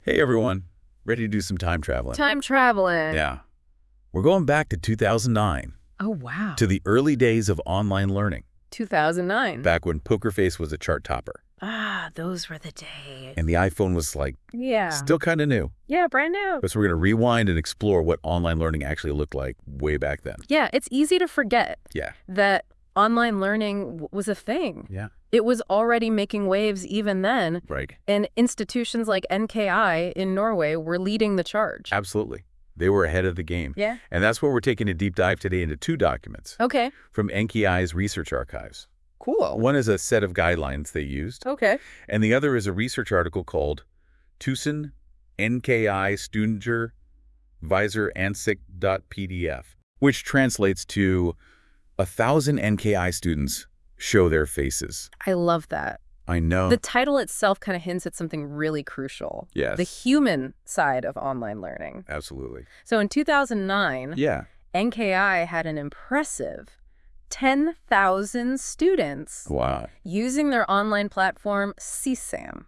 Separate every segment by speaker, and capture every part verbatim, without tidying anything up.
Speaker 1: Hey everyone, ready to do some time traveling?
Speaker 2: Time traveling.
Speaker 1: Yeah. We're going back to two thousand nine,
Speaker 2: Oh, wow.
Speaker 1: to the early days of online learning,
Speaker 2: two thousand nine.
Speaker 1: back when Poker Face was a chart topper,
Speaker 2: Ah, those were the days.
Speaker 1: and the iPhone was like
Speaker 2: Yeah.
Speaker 1: still kind of new.
Speaker 2: Yeah, brand new.
Speaker 1: But so we're going to rewind and explore what online learning actually looked like way back then.
Speaker 2: Yeah, it's easy to forget
Speaker 1: Yeah.
Speaker 2: that online learning w- was a thing.
Speaker 1: Yeah.
Speaker 2: It was already making waves even then,
Speaker 1: Right.
Speaker 2: and institutions like N K I in Norway were leading the charge.
Speaker 1: Absolutely. They were ahead of the game.
Speaker 2: Yeah.
Speaker 1: And that's where we're taking a deep dive today into two documents
Speaker 2: Okay.
Speaker 1: from N K I's research archives.
Speaker 2: Cool.
Speaker 1: One is a set of guidelines they used,
Speaker 2: Okay.
Speaker 1: and the other is a research article called Tusen N K I Studinger Visor Ansikt.pdf, which translates to a thousand N K I students show their faces.
Speaker 2: I love that.
Speaker 1: I know.
Speaker 2: The title itself kind of hints at something really crucial.
Speaker 1: Yes.
Speaker 2: The human side of online learning.
Speaker 1: Absolutely.
Speaker 2: So in two thousand nine,
Speaker 1: Yeah.
Speaker 2: N K I had an impressive ten thousand students
Speaker 1: Wow.
Speaker 2: using their online platform C SAM.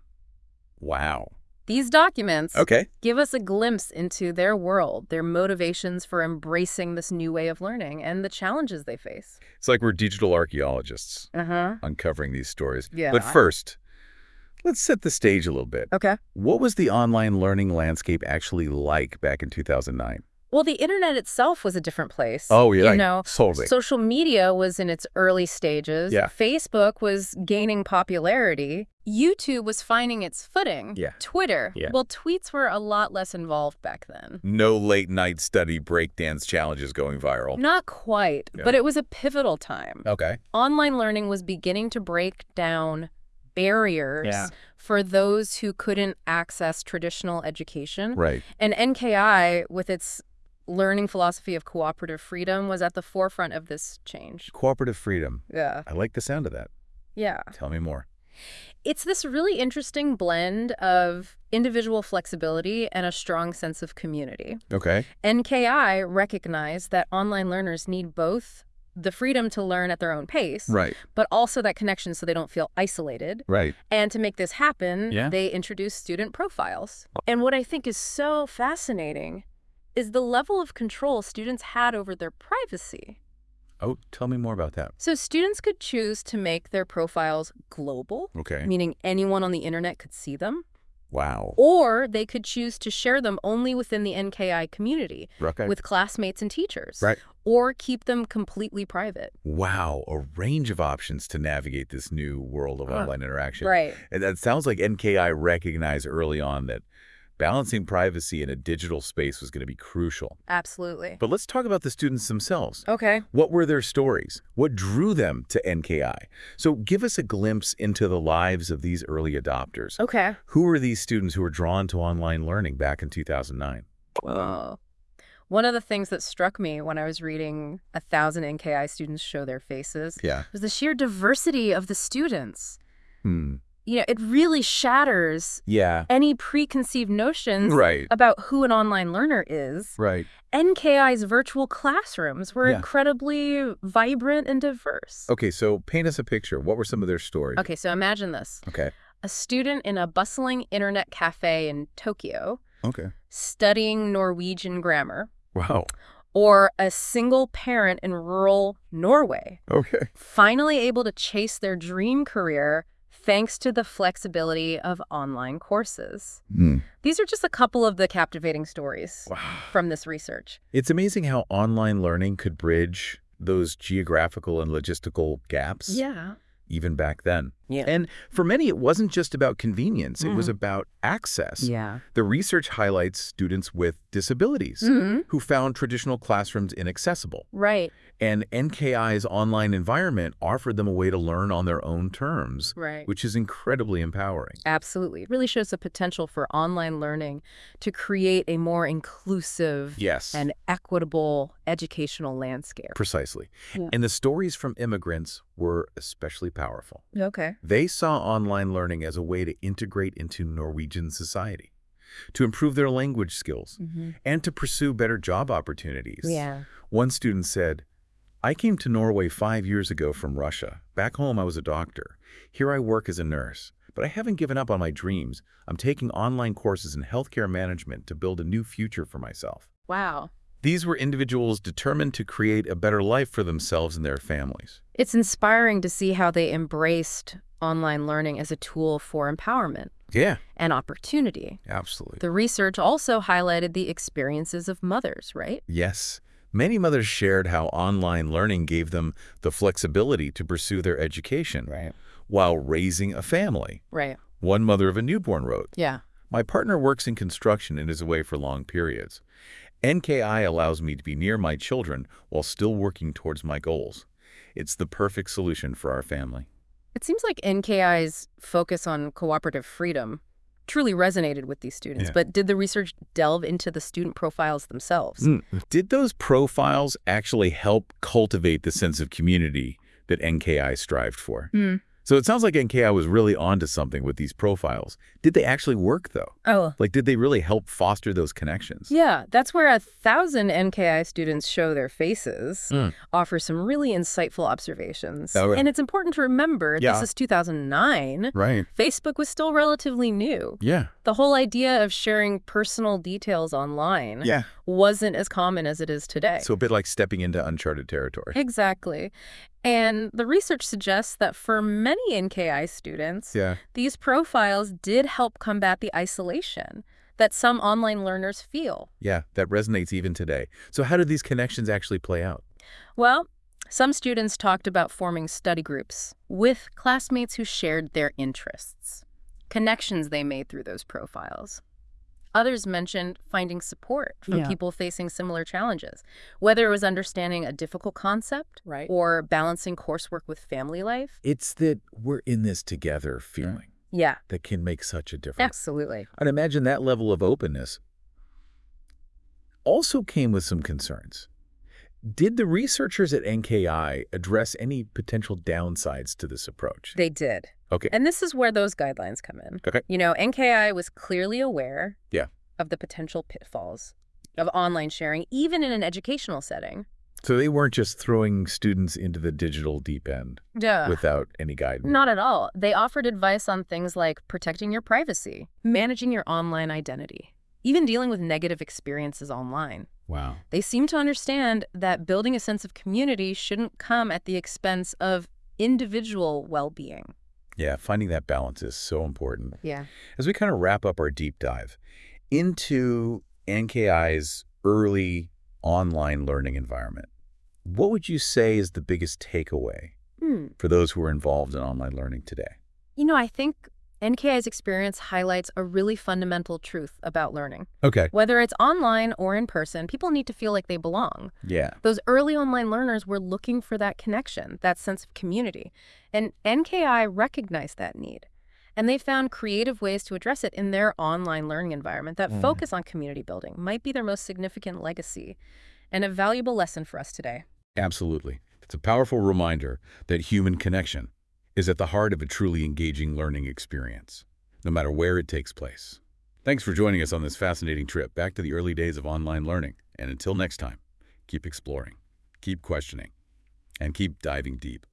Speaker 1: Wow.
Speaker 2: These documents
Speaker 1: Okay.
Speaker 2: give us a glimpse into their world, their motivations for embracing this new way of learning, and the challenges they face.
Speaker 1: It's like we're digital archaeologists
Speaker 2: Uh-huh.
Speaker 1: uncovering these stories.
Speaker 2: Yeah.
Speaker 1: But first, let's set the stage a little bit.
Speaker 2: Okay.
Speaker 1: What was the online learning landscape actually like back in two thousand nine?
Speaker 2: Well, the internet itself was a different place.
Speaker 1: Oh, yeah.
Speaker 2: You know,
Speaker 1: Totally.
Speaker 2: social media was in its early stages.
Speaker 1: Yeah.
Speaker 2: Facebook was gaining popularity. YouTube was finding its footing.
Speaker 1: Yeah.
Speaker 2: Twitter.
Speaker 1: Yeah.
Speaker 2: Well, tweets were a lot less involved back then.
Speaker 1: No late night study breakdance challenges going viral.
Speaker 2: Not quite,
Speaker 1: Yeah.
Speaker 2: but it was a pivotal time.
Speaker 1: Okay.
Speaker 2: Online learning was beginning to break down barriers
Speaker 1: Yeah.
Speaker 2: for those who couldn't access traditional education.
Speaker 1: Right.
Speaker 2: And N K I, with its learning philosophy of cooperative freedom, was at the forefront of this change.
Speaker 1: Cooperative freedom.
Speaker 2: Yeah.
Speaker 1: I like the sound of that.
Speaker 2: Yeah.
Speaker 1: Tell me more.
Speaker 2: It's this really interesting blend of individual flexibility and a strong sense of community.
Speaker 1: Okay.
Speaker 2: N K I recognized that online learners need both the freedom to learn at their own pace,
Speaker 1: Right.
Speaker 2: but also that connection so they don't feel isolated.
Speaker 1: Right.
Speaker 2: And to make this happen,
Speaker 1: Yeah.
Speaker 2: they introduced student profiles. And what I think is so fascinating is the level of control students had over their privacy.
Speaker 1: Oh, tell me more about that.
Speaker 2: So students could choose to make their profiles global,
Speaker 1: Okay.
Speaker 2: meaning anyone on the internet could see them,
Speaker 1: Wow.
Speaker 2: or they could choose to share them only within the N K I community
Speaker 1: Okay.
Speaker 2: with classmates and teachers,
Speaker 1: Right.
Speaker 2: or keep them completely private.
Speaker 1: Wow. A range of options to navigate this new world of
Speaker 2: Uh,
Speaker 1: online interaction.
Speaker 2: Right.
Speaker 1: And that sounds like N K I recognized early on that balancing privacy in a digital space was going to be crucial.
Speaker 2: Absolutely.
Speaker 1: But let's talk about the students themselves.
Speaker 2: Okay.
Speaker 1: What were their stories? What drew them to N K I? So give us a glimpse into the lives of these early adopters.
Speaker 2: Okay.
Speaker 1: Who were these students who were drawn to online learning back in two thousand nine?
Speaker 2: Whoa. One of the things that struck me when I was reading A Thousand N K I Students Show Their Faces
Speaker 1: Yeah.
Speaker 2: was the sheer diversity of the students.
Speaker 1: Hmm.
Speaker 2: You know, it really shatters
Speaker 1: Yeah.
Speaker 2: any preconceived notions
Speaker 1: Right.
Speaker 2: about who an online learner is.
Speaker 1: Right.
Speaker 2: N K I's virtual classrooms were
Speaker 1: Yeah.
Speaker 2: incredibly vibrant and diverse.
Speaker 1: Okay, so paint us a picture. What were some of their stories?
Speaker 2: Okay, so imagine this.
Speaker 1: Okay.
Speaker 2: A student in a bustling internet cafe in Tokyo
Speaker 1: Okay.
Speaker 2: studying Norwegian grammar,
Speaker 1: Wow.
Speaker 2: or a single parent in rural Norway
Speaker 1: Okay.
Speaker 2: finally able to chase their dream career thanks to the flexibility of online courses.
Speaker 1: Hmm.
Speaker 2: These are just a couple of the captivating stories
Speaker 1: Wow.
Speaker 2: from this research.
Speaker 1: It's amazing how online learning could bridge those geographical and logistical gaps.
Speaker 2: Yeah.
Speaker 1: Even back then.
Speaker 2: Yeah.
Speaker 1: And for many, it wasn't just about convenience. It was
Speaker 2: Mhm.
Speaker 1: about access.
Speaker 2: Yeah.
Speaker 1: The research highlights students with disabilities
Speaker 2: Mm-hmm.
Speaker 1: who found traditional classrooms inaccessible.
Speaker 2: Right.
Speaker 1: And N K I's online environment offered them a way to learn on their own terms,
Speaker 2: Right.
Speaker 1: which is incredibly empowering.
Speaker 2: Absolutely. It really shows the potential for online learning to create a more inclusive
Speaker 1: Yes.
Speaker 2: and equitable educational landscape.
Speaker 1: Precisely.
Speaker 2: Yeah.
Speaker 1: And the stories from immigrants were especially powerful.
Speaker 2: Okay.
Speaker 1: They saw online learning as a way to integrate into Norwegian society, to improve their language skills,
Speaker 2: Mm-hmm.
Speaker 1: and to pursue better job opportunities.
Speaker 2: Yeah.
Speaker 1: One student said, I came to Norway five years ago from Russia. Back home, I was a doctor. Here I work as a nurse. But I haven't given up on my dreams. I'm taking online courses in healthcare management to build a new future for myself.
Speaker 2: Wow.
Speaker 1: These were individuals determined to create a better life for themselves and their families.
Speaker 2: It's inspiring to see how they embraced online learning as a tool for empowerment
Speaker 1: Yeah,
Speaker 2: and opportunity.
Speaker 1: absolutely.
Speaker 2: The research also highlighted the experiences of mothers, right?
Speaker 1: Yes. Many mothers shared how online learning gave them the flexibility to pursue their education
Speaker 2: Right.
Speaker 1: while raising a family.
Speaker 2: Right.
Speaker 1: One mother of a newborn wrote,
Speaker 2: Yeah.
Speaker 1: "My partner works in construction and is away for long periods. N K I allows me to be near my children while still working towards my goals. It's the perfect solution for our family."
Speaker 2: It seems like N K I's focus on cooperative freedom truly resonated with these students,
Speaker 1: Yeah.
Speaker 2: but did the research delve into the student profiles themselves?
Speaker 1: Mm. Did those profiles actually help cultivate the sense of community that N K I strived for?
Speaker 2: Mm.
Speaker 1: So it sounds like N K I was really onto something with these profiles. Did they actually work, though?
Speaker 2: Oh.
Speaker 1: Like, did they really help foster those connections?
Speaker 2: Yeah, that's where a thousand N K I students show their faces,
Speaker 1: Mm.
Speaker 2: offer some really insightful observations.
Speaker 1: Oh, right.
Speaker 2: And it's important to remember
Speaker 1: Yeah.
Speaker 2: this is two thousand nine.
Speaker 1: Right.
Speaker 2: Facebook was still relatively new.
Speaker 1: Yeah.
Speaker 2: The whole idea of sharing personal details online
Speaker 1: Yeah.
Speaker 2: wasn't as common as it is today.
Speaker 1: So a bit like stepping into uncharted territory.
Speaker 2: Exactly. And the research suggests that for many N K I students,
Speaker 1: Yeah.
Speaker 2: these profiles did help combat the isolation that some online learners feel.
Speaker 1: Yeah, that resonates even today. So how did these connections actually play out?
Speaker 2: Well, some students talked about forming study groups with classmates who shared their interests, connections they made through those profiles. Others mentioned finding support from
Speaker 3: Yeah.
Speaker 2: people facing similar challenges, whether it was understanding a difficult concept
Speaker 3: Right.
Speaker 2: or balancing coursework with family life.
Speaker 1: It's that we're in this together feeling
Speaker 2: Yeah,
Speaker 1: that can make such a difference.
Speaker 2: absolutely.
Speaker 1: I'd imagine that level of openness also came with some concerns. Did the researchers at N K I address any potential downsides to this approach?
Speaker 2: They did.
Speaker 1: Okay.
Speaker 2: And this is where those guidelines come in.
Speaker 1: Okay.
Speaker 2: You know, N K I was clearly aware
Speaker 1: Yeah.
Speaker 2: of the potential pitfalls of online sharing, even in an educational setting.
Speaker 1: So they weren't just throwing students into the digital deep end
Speaker 2: Yeah.
Speaker 1: without any guidance.
Speaker 2: Not at all. They offered advice on things like protecting your privacy, managing your online identity, even dealing with negative experiences online.
Speaker 1: Wow.
Speaker 2: They seem to understand that building a sense of community shouldn't come at the expense of individual well-being.
Speaker 1: Yeah, finding that balance is so important.
Speaker 2: Yeah.
Speaker 1: As we kind of wrap up our deep dive into N K I's early online learning environment, what would you say is the biggest takeaway
Speaker 2: Hmm.
Speaker 1: for those who are involved in online learning today?
Speaker 2: You know, I think N K I's experience highlights a really fundamental truth about learning.
Speaker 1: Okay.
Speaker 2: Whether it's online or in person, people need to feel like they belong.
Speaker 1: Yeah.
Speaker 2: Those early online learners were looking for that connection, that sense of community. And N K I recognized that need. And they found creative ways to address it in their online learning environment that
Speaker 1: Mm.
Speaker 2: focus on community building, might be their most significant legacy and a valuable lesson for us today.
Speaker 1: Absolutely. It's a powerful reminder that human connection is at the heart of a truly engaging learning experience, no matter where it takes place. Thanks for joining us on this fascinating trip back to the early days of online learning. And until next time, keep exploring, keep questioning, and keep diving deep.